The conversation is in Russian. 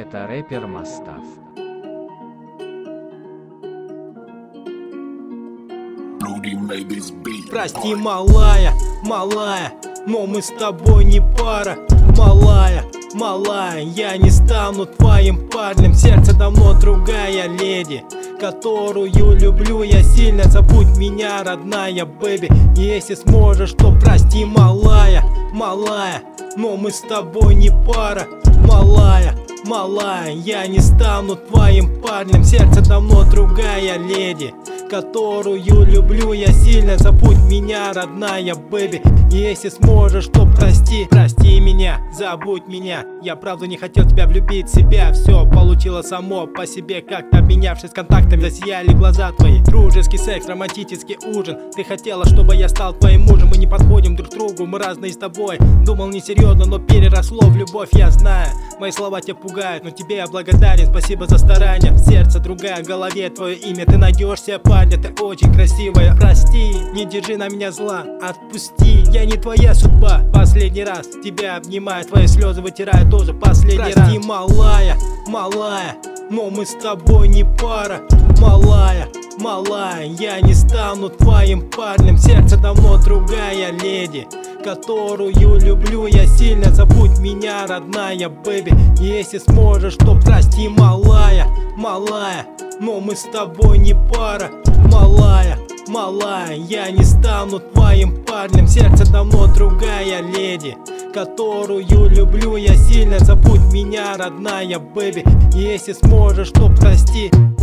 Это рэпер Мастаф. Прости, малая, малая, но мы с тобой не пара. Малая, малая, я не стану твоим парнем. Сердце давно другая леди, которую люблю я сильно. Забудь меня, родная бэби, если сможешь, то прости, малая, малая, но мы с тобой не пара. Малая, малая, я не стану твоим парнем. Сердце давно другая леди, которую люблю я сильно. Забудь меня, родная бэби, если сможешь, то прости. Прости меня, забудь меня. Я правда не хотел тебя влюбить в себя. Все получилось само по себе, как-то обменявшись контактами. Засияли глаза твои. Дружеский секс, романтический ужин. Ты хотела, чтобы я стал твоим мужем. Мы не подходим друг к другу, мы разные с тобой. Думал несерьезно, но переросло в любовь, я знаю. Мои слова тебя пугают, но тебе я благодарен. Спасибо за старание. Сердце другая, в голове твое имя. Ты найдешь себе парня, ты очень красивая. Прости, не держи на меня зла. Отпусти, я не твоя судьба. Последний раз тебя обнимаю, твои слезы вытираю тоже последний раз. Прости, малая, малая, но мы с тобой не пара. Малая, малая, я не стану твоим парнем. Сердце давно другая леди, которую люблю я сильно. Забудь меня, родная бэби, если сможешь, то прости, малая, малая, но мы с тобой не пара. Малая, малая, я не стану твоим парнем. Сердце давно другая леди, которую люблю я сильно. Забудь меня, родная бэби, если сможешь, то прости.